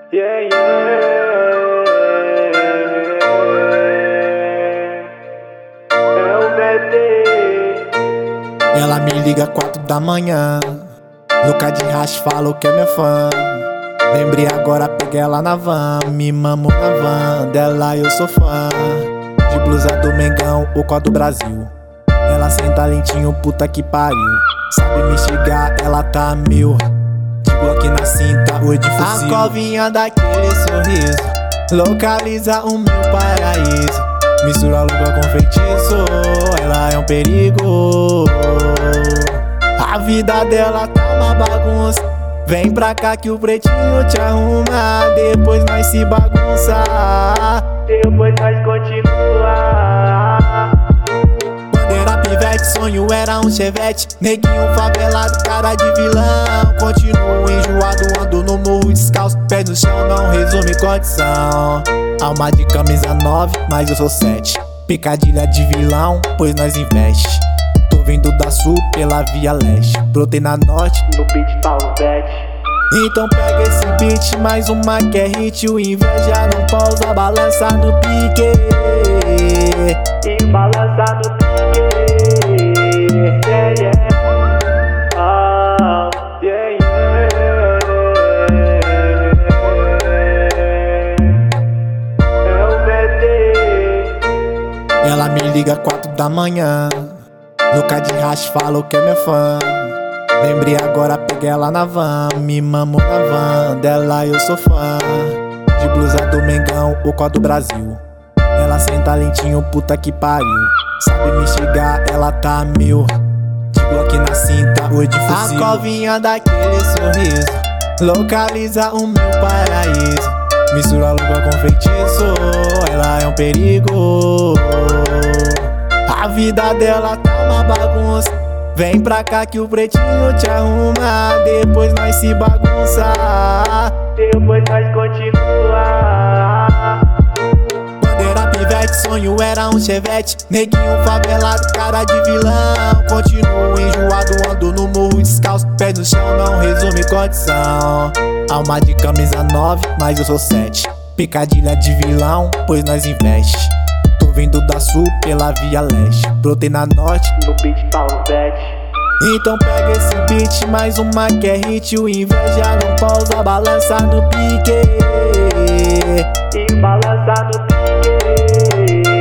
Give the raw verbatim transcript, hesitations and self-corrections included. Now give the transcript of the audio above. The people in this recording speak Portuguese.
Yeah, yeah. É o B T. Ela me liga quatro da manhã, louca de racha, falou que é minha fã. Lembrei agora, peguei ela na van, me mamo na van dela, eu sou fã. De blusa do Mengão, o có do Brasil. Ela sem talentinho, puta que pariu. Sabe me chegar, ela tá mil. De Glock na cinta, oi de fuzil. A covinha daquele sorriso localiza o meu paraíso. Mistura luva com feitiço, ela é um perigo. A vida dela tá uma bagunça. Vem pra cá que o pretinho te arruma. Depois nós se bagunçar, Depois nós continuar. Quando era pivete, sonho era um chevette. Neguinho favelado, cara de vilão. Continuo enjoado, ando no morro descalço. Pé no chão, não resume condição. Alma de camisa nove, mas eu sou sete. Picadilha de vilão, pois nós investe. Tô vindo da sul pela via leste. Brotei na norte, No beat tá o Bet. então pega esse beat, mais uma que é hit. O inveja não pausa, balança no pique. E balança no pique. Yeah, yeah. Ah, yeah, yeah. É o B T. Ela me liga quatro da manhã, louca de racha, falou que é minha fã. Lembrei agora, peguei ela na van, me mamo na van dela, eu sou fã. De blusa do Mengão, o có do Brasil. Ela sem talentinho, puta que pariu. Sabe me chegar, ela tá mil. De Glock na cinta, oi de fuzil. A covinha daquele sorriso localiza o meu paraíso. Mistura luva com feitiço, ela é um perigo. A vida dela tá uma bagunça. Vem pra cá que o pretinho te arruma. Depois nós se bagunçar, Depois nós continuar. Quando era pivete, sonho era um chevette. Neguinho favelado, cara de vilão. Continuo enjoado, ando no morro descalço. Pé no chão, não resume condição. Alma de camisa nove, mas eu sou sete. Picadilha de vilão, pois nós investe. Tô vindo da sul pela via leste. Brotei na norte, No beat tá o Bet. então pega esse beat, mais uma que é hit. O inveja não pausa, balança no pique. E balança no pique.